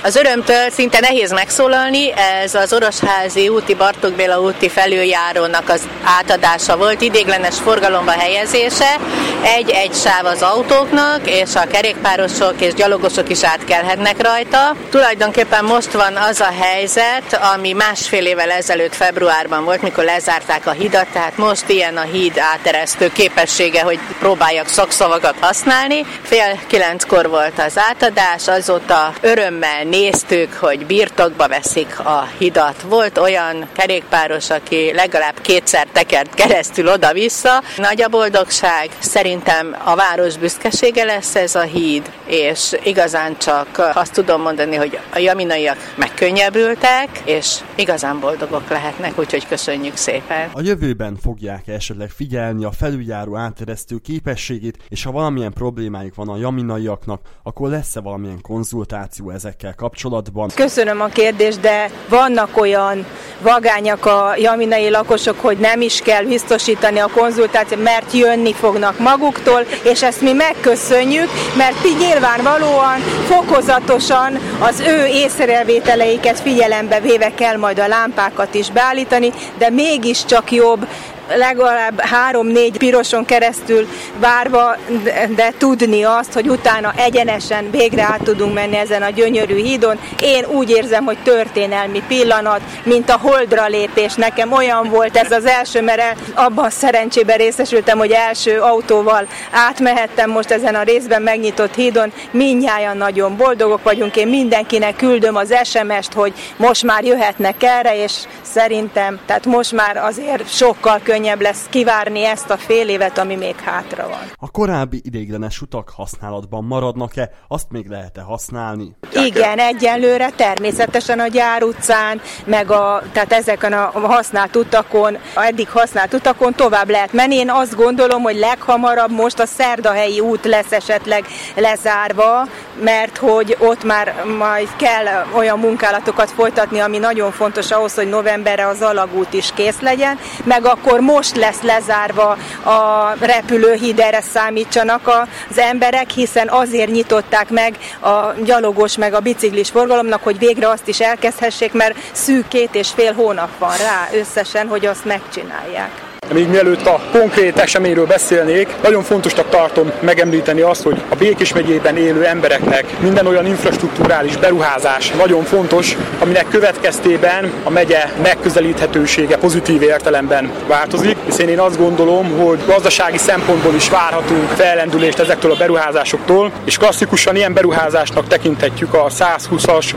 Az örömtől szinte nehéz megszólalni, ez az Orosházi úti Bartók Béla úti felüljárónak az átadása volt, ideiglenes forgalomba helyezése, egy sáv az autóknak, és a kerékpárosok és gyalogosok is átkelhetnek rajta. Tulajdonképpen most van az a helyzet, ami másfél évvel ezelőtt februárban volt, mikor lezárták a hidat, tehát most ilyen a híd áteresztő képessége, hogy próbáljak szakszavakat használni. 8:30 volt az átadás, azóta örömmel néztük, hogy birtokba veszik a hidat. Volt olyan kerékpáros, aki legalább 2-szer tekert keresztül oda-vissza. Nagy a boldogság, szerintem a város büszkesége lesz ez a híd, és igazán csak azt tudom mondani, hogy a jaminaiak megkönnyebbültek, és igazán boldogok lehetnek, úgyhogy köszönjük szépen. A jövőben fogják esetleg figyelni a felüljáró áteresztő képességét, és ha valamilyen problémájuk van a jaminaiaknak, akkor lesz-e valamilyen konzultáció ezekkel kapcsolatban? Köszönöm a kérdést, de vannak olyan vagányak a jaminai lakosok, hogy nem is kell biztosítani a konzultációt, mert jönni fognak maguktól, és ezt mi megköszönjük, mert így nyilvánvalóan fokozatosan az ő észrevételeiket figyelembe véve kell majd a lámpákat is beállítani, de mégiscsak jobb legalább 3-4 piroson keresztül várva, de tudni azt, hogy utána egyenesen végre át tudunk menni ezen a gyönyörű hídon. Én úgy érzem, hogy történelmi pillanat, mint a holdra lépés. Nekem olyan volt ez az első, mert abban szerencsében részesültem, hogy első autóval átmehettem most ezen a részben megnyitott hídon. Mindnyájan nagyon boldogok vagyunk. Én mindenkinek küldöm az SMS-t, hogy most már jöhetnek erre, és szerintem, tehát most már azért sokkal könnyebb lesz kivárni ezt a fél évet, ami még hátra van. A korábbi ideiglenes utak használatban maradnak-e? Azt még lehet-e használni? Igen, egyenlőre természetesen a Gyár utcán, meg tehát ezeken a használt utakon, eddig használt utakon tovább lehet menni. Én azt gondolom, hogy leghamarabb most a Szerdahelyi út lesz esetleg lezárva, mert hogy ott már majd kell olyan munkálatokat folytatni, ami nagyon fontos ahhoz, hogy novemberre az alagút is kész legyen, meg akkor most lesz lezárva a repülőhíd, erre számítsanak az emberek, hiszen azért nyitották meg a gyalogos meg a biciklis forgalomnak, hogy végre azt is elkezdhessék, mert szűk 2,5 hónap van rá összesen, hogy azt megcsinálják. Még mielőtt a konkrét eseményről beszélnék, nagyon fontosnak tartom megemlíteni azt, hogy a Békés megyében élő embereknek minden olyan infrastrukturális beruházás nagyon fontos, aminek következtében a megye megközelíthetősége pozitív értelemben változik, hiszen én azt gondolom, hogy gazdasági szempontból is várhatunk fellendülést ezektől a beruházásoktól, és klasszikusan ilyen beruházásnak tekinthetjük a 120-as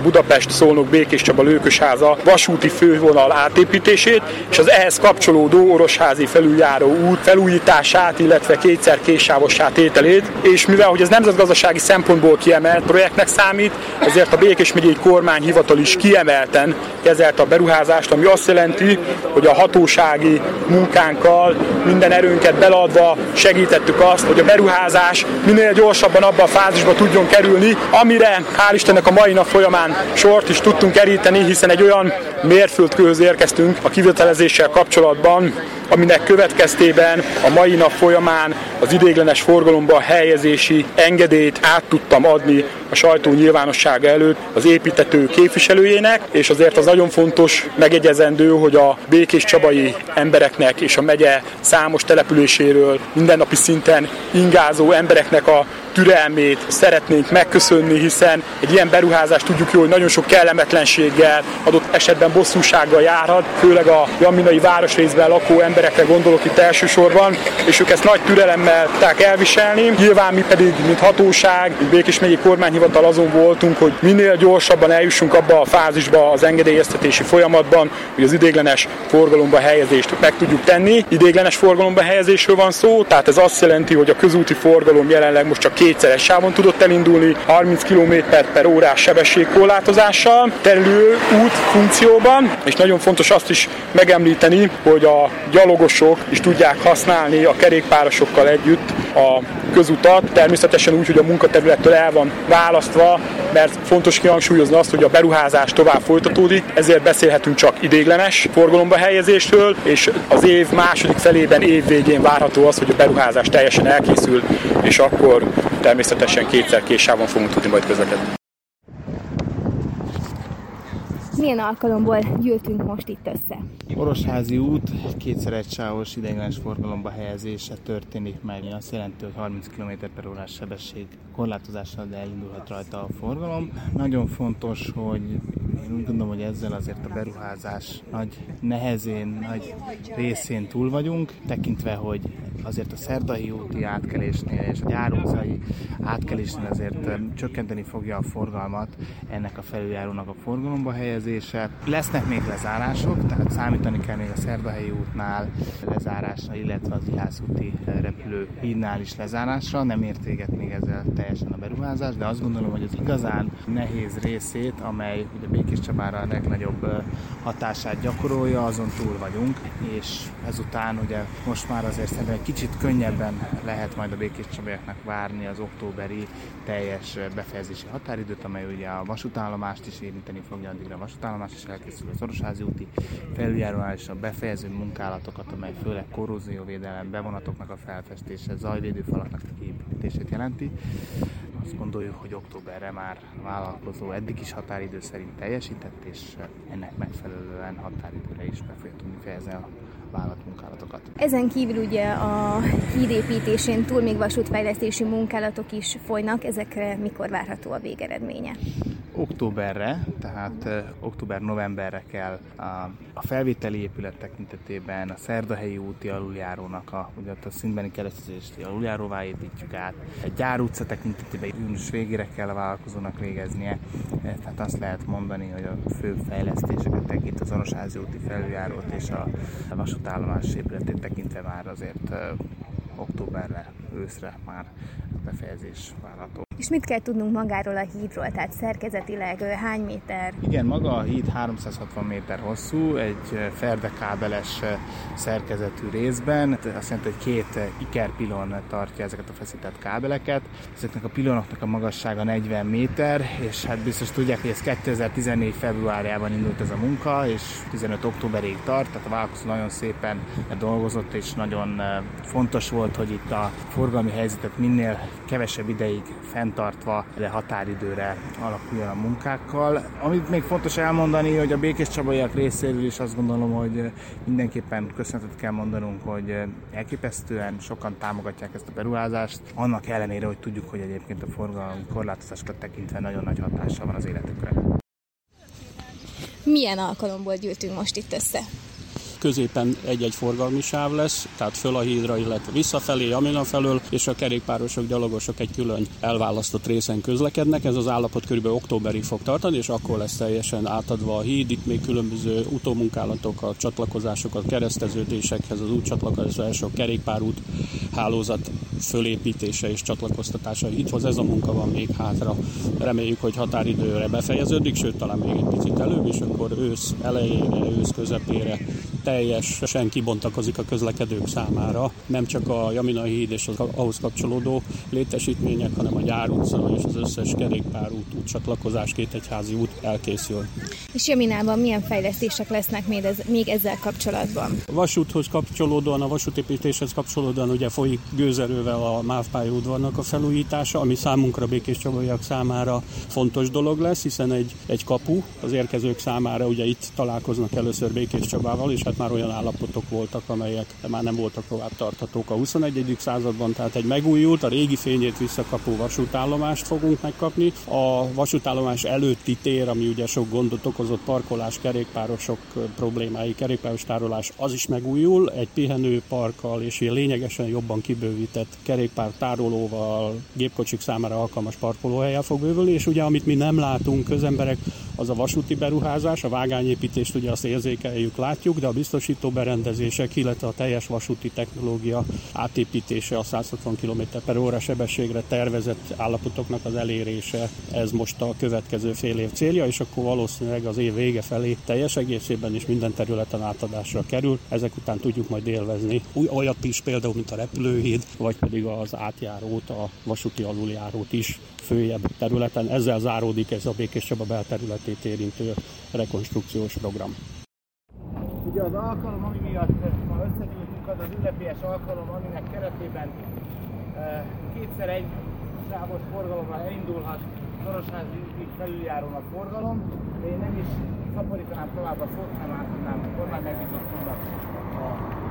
Budapest-Szolnok-Békéscsaba-Lőkösháza vasúti fővonal átépítését, és az ehhez kapcsolódó Orosházi felüljáró út felújítását, illetve 2x kétsávos tételét, és mivel hogy ez nemzetgazdasági szempontból kiemelt projektnek számít, ezért a Békés megyei kormányhivatal is kiemelten kezelte a beruházást, ami azt jelenti, hogy a hatósági munkánkkal minden erőnket beleadva segítettük azt, hogy a beruházás minél gyorsabban abba a fázisba tudjon kerülni, amire hál' Istennek a mai nap folyamán sort is tudtunk keríteni, hiszen egy olyan mérföldkőhöz érkeztünk a kivitelezéssel kapcsolatban, aminek következtében a mai nap folyamán az ideiglenes forgalomba helyezési engedélyt át tudtam adni a sajtó nyilvánossága előtt az építtető képviselőjének, és azért az nagyon fontos, megjegyezendő, hogy a békéscsabai embereknek és a megye számos településéről mindennapi szinten ingázó embereknek a türelmét szeretnénk megköszönni, hiszen egy ilyen beruházás tudjuk jó, hogy nagyon sok kellemetlenséggel, adott esetben bosszúsággal járhat, főleg a jaminai városrészben lakó emberekre gondolok itt elsősorban, és ők ezt nagy türelemmel tudták elviselni. Nyilván mi pedig, mint hatóság, mint Békés megyei kormányhivatal azon voltunk, hogy minél gyorsabban eljussunk abba a fázisba az engedélyeztetési folyamatban, hogy az ideiglenes forgalomba helyezést meg tudjuk tenni. Ideiglenes forgalomba helyezésről van szó, tehát ez azt jelenti, hogy a közúti forgalom jelenleg most csak 2-szeres sávon tudott elindulni, 30 km/h sebességkorlátozással, terülő út funkcióban, és nagyon fontos azt is megemlíteni, hogy a gyalogosok is tudják használni a kerékpárosokkal együtt a közutat, természetesen úgy, hogy a munkaterülettől el van választva, mert fontos kihangsúlyozni azt, hogy a beruházás tovább folytatódik, ezért beszélhetünk csak ideiglenes forgalomba helyezésről, és az év második felében, év végén várható az, hogy a beruházás teljesen elkészül, és akkor természetesen 2x kétsávon fogunk tudni majd közlekedni. Milyen alkalomból gyűltünk most itt össze? Orosházi út kétszer egysávos ideiglenes forgalomba helyezése történik meg. Azt jelenti, hogy 30 km/h sebesség korlátozással elindulhat rajta a forgalom. Nagyon fontos, hogy én úgy gondolom, hogy ezzel azért a beruházás nagy nehezén, nagy részén túl vagyunk, tekintve, hogy azért a Szerdahelyi úti átkelésnél és a Gyár utcai átkelésnél azért csökkenteni fogja a forgalmat ennek a felüljárónak a forgalomba helyezése. Lesznek még lezárások, tehát számítani kell még a Szerdahelyi útnál lezárásra, illetve az Ihász úti repülőhídnál is lezárásra. Nem ért véget még ezzel teljesen a beruházás, de azt gondolom, hogy az igazán nehéz részét, amely ugye Békéscsabára a legnagyobb hatását gyakorolja, azon túl vagyunk, és ezután ugye most már azért szerintem egy kicsit könnyebben lehet majd a békéscsabaiaknak várni az októberi teljes befejezési határidőt, amely ugye a vasútállomást is érinteni fogja, addigra a vasútállomás is elkészül, az Orosházi úti felüljárónál is a befejező munkálatokat, amely főleg korrózióvédelem, bevonatoknak a felfestése, zajvédőfalaknak a kiépítését jelenti. Azt gondoljuk, hogy októberre már a vállalkozó eddig is határidő szerint teljesített, és ennek megfelelően határidőre is be fogja tudni fejezni a vállalt munkálatokat. Ezen kívül ugye a hídépítésén túl még vasútfejlesztési munkálatok is folynak, ezekre mikor várható a végeredménye? Októberre, tehát október-novemberre kell a felvételi épület tekintetében a Szerdahelyi úti aluljárónak a szintbeni keresztezési aluljáróvá építjük át. A Gyár utca tekintetében június végére kell a vállalkozónak végeznie, tehát azt lehet mondani, hogy a fő fejlesztéseket tekint az Orosházi úti felüljárót és a vasútállomás épületét tekintve már azért októberre, őszre már befejezés várható. És mit kell tudnunk magáról a hídról, tehát szerkezetileg hány méter? Igen, maga a híd 360 méter hosszú, egy ferdekábeles szerkezetű részben. Azt jelenti, hogy 2 ikerpilon tartja ezeket a feszített kábeleket. Ezeknek a pilonoknak a magassága 40 méter, és hát biztos tudják, hogy ez 2014. februárjában indult ez a munka, és 15. októberig tart, tehát a vállalkozó nagyon szépen dolgozott, és nagyon fontos volt, hogy itt a forgalmi helyzetet minél kevesebb ideig fenntartva, de határidőre alakuljon a munkákkal. Amit még fontos elmondani, hogy a békéscsabaiak részéről is azt gondolom, hogy mindenképpen köszönetet kell mondanunk, hogy elképesztően sokan támogatják ezt a beruházást, annak ellenére, hogy tudjuk, hogy egyébként a forgalmi korlátozásokat tekintve nagyon nagy hatással van az életükre. Milyen alkalomból gyűltünk most itt össze? Középen egy-egy forgalmi sáv lesz, tehát föl a hídra, illetve visszafelé, Jamina felől, és a kerékpárosok, gyalogosok egy külön elválasztott részen közlekednek. Ez az állapot körülbelül októberig fog tartani, és akkor lesz teljesen átadva a híd. Itt még különböző utómunkálatok, a csatlakozások, a kereszteződésekhez, az útcsatlakozásra, a kerékpárút hálózat fölépítése és csatlakoztatása a hídhoz. Ez a munka van még hátra. Reméljük, hogy határidőre befejeződik, sőt talán még egy picit előbb, és akkor ősz elejére, ősz közepére teljesen kibontakozik a közlekedők számára. Nem csak a Jamina híd és az ahhoz kapcsolódó létesítmények, hanem a Gyár utca és az összes kerékpárút, útcsatlakozás, Kétegyházi út elkészül. És Jaminában milyen fejlesztések lesznek még ezzel kapcsolatban? A vasúthoz kapcsolódóan, a vasútépítéshez kapcsolódóan ugye folyik gőzerővel a MÁV pályaudvarnak a felújítása, ami számunkra, békéscsabaiak számára fontos dolog lesz, hiszen egy kapu az érkezők számára, ugye itt találkoznak először Békéscsabával, és hát már olyan állapotok voltak, amelyek már nem voltak tovább tarthatók a 21. században, tehát egy megújult, a régi fényét visszakapó vasútállomást fogunk megkapni. A vasútállomás előtti tér, ami ugye sok gondot okozott, parkolás, kerékpárosok problémái, kerékpáros tárolás, az is megújul, egy pihenőparkkal és ilyen lényegesen jobban kibővített kerékpár tárolóval, gépkocsik számára alkalmas parkolóhelyen fog bővülni, és ugye amit mi nem látunk közemberek, az a vasúti beruházás, a vágányépítést ugye azt érzékeljük, látjuk, de a biztosító berendezések, illetve a teljes vasúti technológia átépítése, a 160 km/h sebességre tervezett állapotoknak az elérése, ez most a következő fél év célja, és akkor valószínűleg az év vége felé teljes egészében is minden területen átadásra kerül. Ezek után tudjuk majd élvezni olyat is, például mint a repülőhíd, vagy pedig az átjárót, a vasúti aluljárót is följebb területen. Ezzel záródik ez a Békéscsaba belterületét érintő rekonstrukciós program. Ugye az alkalom, ami miatt ma összegyűltünk, az az ünnepélyes alkalom, aminek keretében kétszer egy sávos forgalommal elindulhat az Orosházi úti felüljárón a forgalom, de én nem is szaporítanám tovább a szót, nem átadnám a kormány megbízottunknak a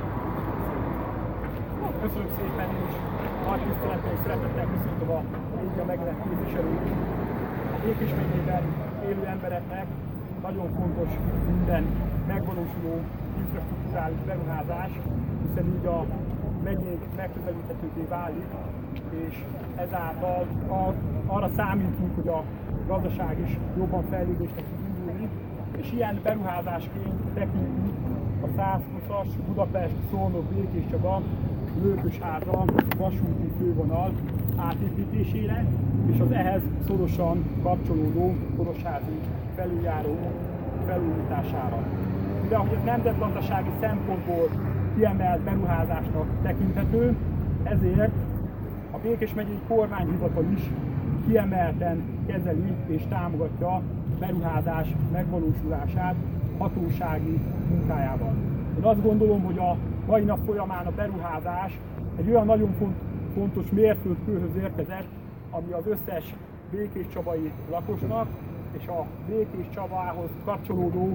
Köszönöm szépen, és nagy tisztelettel és szeretettel köszöntöm a média megjelent képviselőt. A Békés megyében élő embereknek nagyon fontos minden megvalósuló infrastrukturális beruházás, hiszen így a megyénk megközelíthetővé válik, és ezáltal arra számítunk, hogy a gazdaság is jobban fejlődésnek tud indulni, és ilyen beruházásként tekintünk a 120-as Budapest-Szolnok-Békéscsaba Lőkösháza vasúti fővonal átépítésére, és az ehhez szorosan kapcsolódó orosházi felüljáró felújítására. De ahogy ez nemzetgazdasági szempontból kiemelt beruházásnak tekinthető, ezért a Békés megyei kormányhivatal is kiemelten kezeli és támogatja a beruházás megvalósulását hatósági munkájával. Én azt gondolom, hogy a mai nap folyamán a beruházás egy olyan nagyon fontos mérföldkőhöz érkezett, ami az összes békéscsabai lakosnak és a Békéscsabához kapcsolódó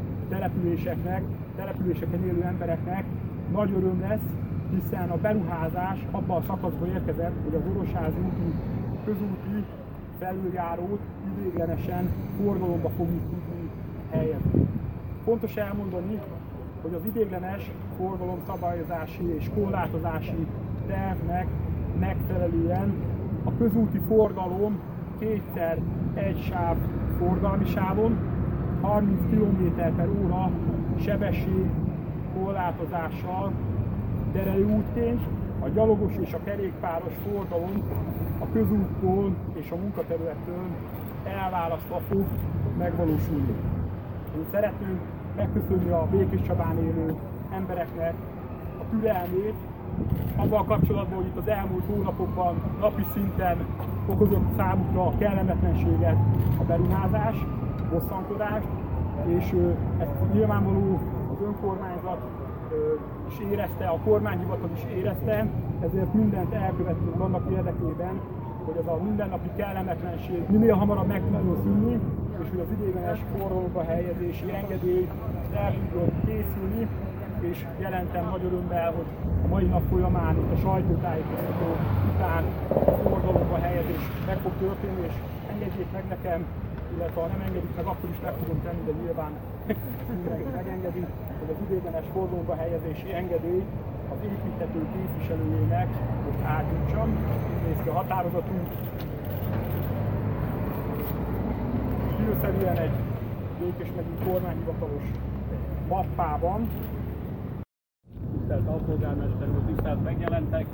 településeken élő embereknek nagy öröm lesz, hiszen a beruházás abban a szakaszban érkezett, hogy az Orosházi úti közúti felüljárót ideiglenesen forgalomba fogjuk tudni helyezni. Fontos elmondani, hogy az ideiglenes forgalomszabályozási és korlátozási tervnek megfelelően a közúti forgalom kétszer egy sáv forgalmi sávon, 30 km/h sebesség korlátozással terelőútként a gyalogos és a kerékpáros forgalom a közúttól és a munkaterülettől elválasztva fog megvalósulni. Én szeretném megköszönni a Békéscsabán élő embereknek a türelmét, abban kapcsolatban, hogy itt az elmúlt hónapokban napi szinten okozott számukra a kellemetlenséget a beruházás, bosszankodást, és ezt nyilvánvaló az önkormányzat is érezte, a kormányhivatal is érezte, ezért mindent elkövettünk annak érdekében, hogy ez a mindennapi kellemetlenség minél hamarabb meg tudjon szűnni, és hogy az ideiglenes forgalomba helyezési engedély el tudjon készülni, és jelentem nagy örömmel, hogy a mai nap folyamán itt a sajtótájékoztató után a forgalomba helyezés meg fog történni, és engedjék meg nekem, illetve ha nem engedik meg, akkor is meg fogom tenni, de nyilván mindenki megengedi, hogy az ideiglenes forgalomba helyezési engedély az építtető képviselőjének most átnyújtsam. Nézd ki a határozatunk. Stílszerűen egy Békés megyei kormányhivatalos mappában. Tisztelt alpolgármester úr, tisztelt megjelentek!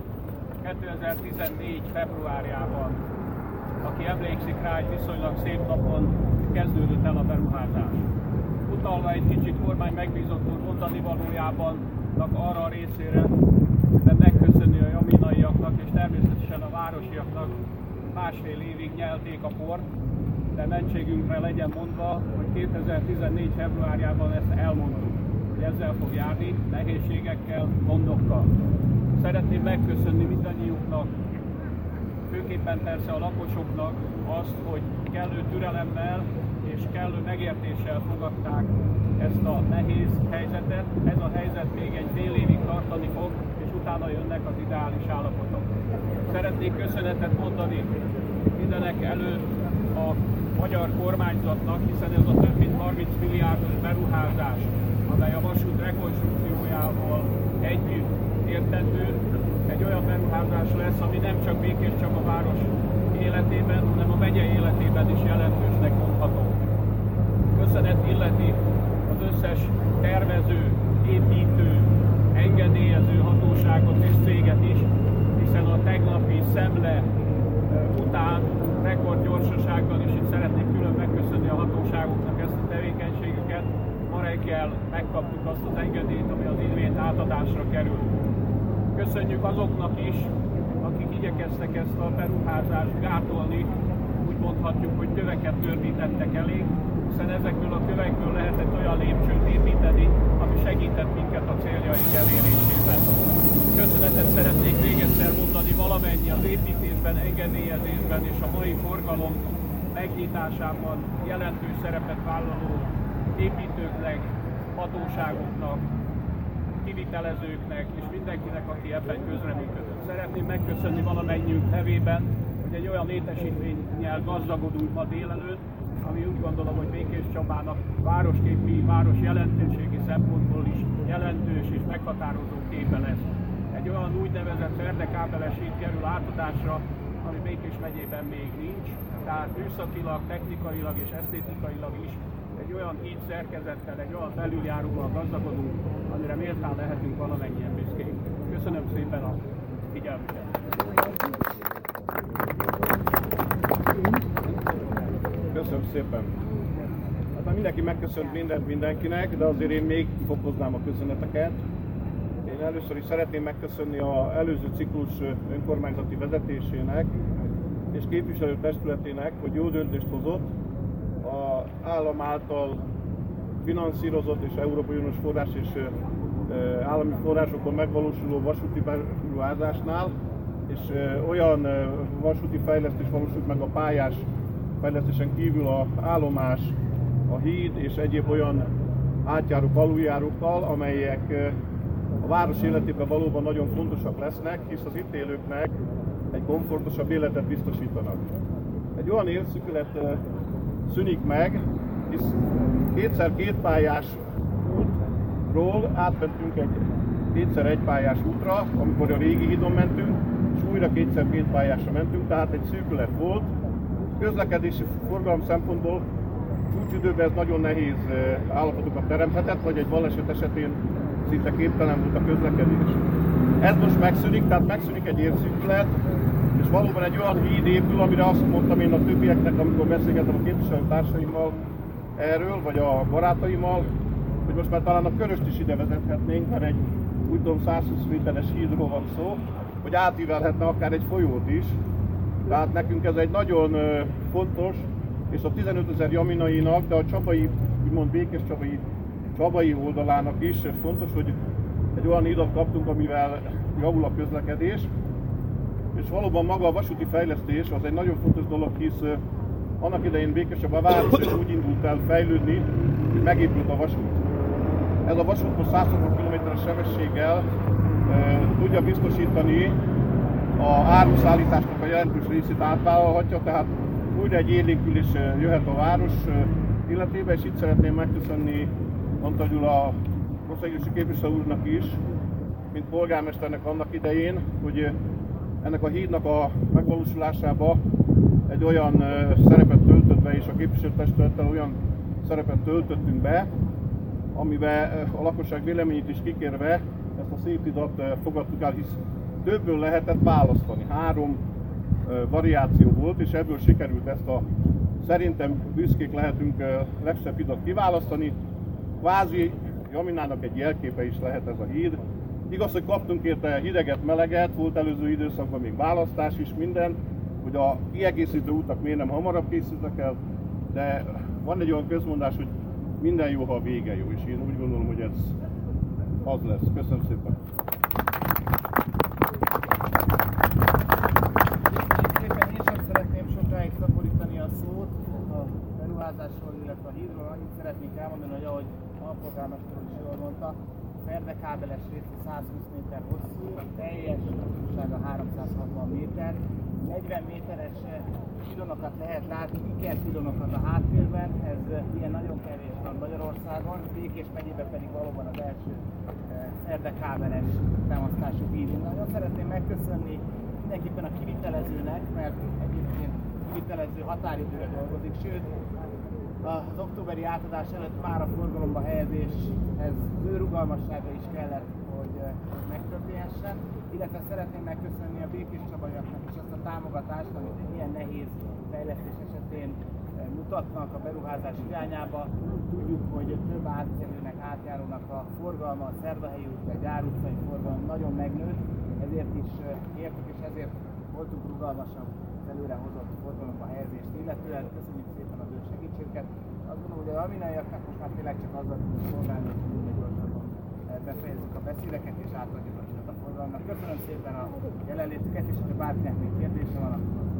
2014. februárjában, aki emlékszik rá, egy viszonylag szép napon kezdődött el a beruházás. Utalva egy kicsit kormány megbízott úr mondani valójában arra a részére, de megköszönni a jaminaiaknak és természetesen a városiaknak, másfél évig nyelték a port, de mentségünkre legyen mondva, hogy 2014. februárjában ezt elmondtuk, hogy ezzel fog járni, nehézségekkel, gondokkal. Szeretném megköszönni mindannyiuknak, főképpen persze a lakosoknak azt, hogy kellő türelemmel és kellő megértéssel fogadták ezt a nehéz helyzetet. Ez a helyzet még egy fél évig tartani fog, és utána jönnek az ideális állapotok. Szeretnék köszönetet mondani mindenek előtt a magyar kormányzatnak, hiszen ez a több mint 30 milliárdos beruházás, amely a vasút rekonstrukciójával együtt értendő, egy olyan beruházás lesz, ami nem csak Békéscsaba város életében, hanem a megye életében is jelentősnek mondható. Köszönet illeti az összes tervező, építő, engedélyező hatóságot és céget is, hiszen a tegnapi szemle után rekordgyorsasággal is itt szeretnék külön megköszönni a hatóságoknak ezt a tevékenységüket. Ma reggel megkaptuk azt az engedélyt, ami az idén átadásra kerül. Köszönjük azoknak is, akik igyekeztek ezt a beruházást gátolni, úgy mondhatjuk, hogy köveket gördítettek elé, hiszen ezekből a kövekből lehetett olyan lépcsőt építeni, ami segített minket a céljaink elérésében. Köszönetet szeretnék még egyszer mondani valamennyi az építésben, engedélyezésben és a mai forgalom megnyitásában jelentős szerepet vállaló építőknek, cégeknek, hatóságoknak, kivitelezőknek és mindenkinek, aki ebben közreműködött. Szeretném megköszönni valamennyiünk nevében, hogy egy olyan létesítménnyel gazdagodunk ma délelőtt, ami úgy gondolom, hogy Békéscsabának városképi, város jelentőségi szempontból is jelentős és meghatározó képe lesz. Egy olyan úgynevezett ferdekábeles híd kerül átadásra, ami Békés megyében még nincs, tehát műszakilag, technikailag és esztétikailag is egy olyan híd szerkezettel, egy olyan felüljáróval gazdagodunk, amire méltán lehetünk valamennyien büszkék. Köszönöm szépen a figyelmüket! Köszönöm szépen! Hát mindenki megköszönt mindent mindenkinek, de azért én még fokoznám a köszöneteket. Én először is szeretném megköszönni az előző ciklus önkormányzati vezetésének és képviselőtestületének, hogy jó döntést hozott az állam által finanszírozott és Európai Uniós forrás és állami forrásokon megvalósuló vasúti beruházásnál, és olyan vasúti fejlesztés valósult meg a pályás fejlesztésen kívül az állomás, a híd és egyéb olyan átjárók, aluljárókkal, amelyek a város életében valóban nagyon fontosak lesznek, hisz az itt élőknek egy komfortosabb életet biztosítanak. Egy olyan érszükület szűnik meg, hisz kétszer kétpályás útról átmentünk egy kétszer egypályás útra, amikor a régi hídon mentünk, és újra kétszer kétpályásra mentünk, tehát egy szűkület volt. Közlekedési forgalom szempontból csúcsidőben ez nagyon nehéz állapotokat teremthetett, vagy egy baleset esetén szinte képtelen volt a közlekedés. Ez most megszűnik, tehát megszűnik egy érszűkület, és valóban egy olyan híd épül, amire azt mondtam én a többieknek, amikor beszélgettem a képviselőtársaimmal erről, vagy a barátaimmal, hogy most már talán a Köröst is ide vezethetnénk, mert egy úgy tudom 120 méteres hídról van szó, hogy átívelhetne akár egy folyót is. Tehát nekünk ez egy nagyon fontos, és a 15 000 jaminainak, de a csabai, úgymond Békéscsabai oldalának is fontos, hogy egy olyan hídat kaptunk, amivel javul a közlekedés. És valóban maga a vasúti fejlesztés az egy nagyon fontos dolog, hisz annak idején Békéscsaba város úgy indult el fejlődni, hogy megépült a vasút. Ez a vasút most 160 km/s sebességgel tudja biztosítani a áruszállításnak a jelentős részét átvállalhatja, tehát újra egy élénkülés jöhet a város életébe, és itt szeretném megköszönni Antal Gyula országgyűlési képviselő úrnak is, mint polgármesternek annak idején, hogy ennek a hídnak a megvalósulásába egy olyan szerepet töltött be, és a képviselőtestülettel olyan szerepet töltöttünk be, amiben a lakosság véleményét is kikérve ezt a szép hidat fogadtuk el, hisz többből lehetett választani. 3 variáció volt, és ebből sikerült ezt a szerintem büszkék lehetünk legszebb hidat kiválasztani. Kvázi Jaminának egy jelképe is lehet ez a híd. Igaz, hogy kaptunk érte hideget, meleget, volt előző időszakban még választás is, minden, hogy a kiegészítő útak miért nem hamarabb készültek el, de van egy olyan közmondás, hogy minden jó, ha a vége jó, és én úgy gondolom, hogy ez az lesz. Köszönöm szépen! Én sem szeretném sokáig szaporítani a szót a beruházásról, illetve a hídról. Annyit szeretnék elmondani, hogy ahogy a polgármester is jól mondta, ferdekábeles része 120 méter hosszú, teljes hosszúsága 360 méter, 40 méteres pilonokat lehet látni, ikerpilonokat a háttérben, ez ilyen nagyon kevés van Magyarországon, Békés megyében pedig valóban az első ferdekábeles támasztású híd. Nagyon szeretném megköszönni mindenképpen a kivitelezőnek, mert egyébként kivitelező határidőre dolgozik, sőt az októberi átadás előtt már a forgalomba helyezéshez az ő rugalmassága is kellett, hogy megtörténhessen, illetve szeretném megköszönni a békéscsabaiaknak is azt a támogatást, amit egy ilyen nehéz fejlesztés esetén mutatnak a beruházás irányába. Tudjuk, hogy több átkelőnek, átjárónak a forgalma, a Szerdahelyi út, a Gyár utcai forgalom nagyon megnőtt, ezért is értük, és ezért voltunk rugalmasabb előre hozott forgalomba helyezést illetően. Köszönjük szépen az ő segítséget. Azt gondolom, hogy a jaminaiaknak most már tényleg csak azzal tudunk szolgálni, hogy minél gyorsabban befejezzük a beszédeket és átadjuk a forgalomnak. Köszönöm szépen a jelenlétüket, és ha bárkinek még kérdése van, akkor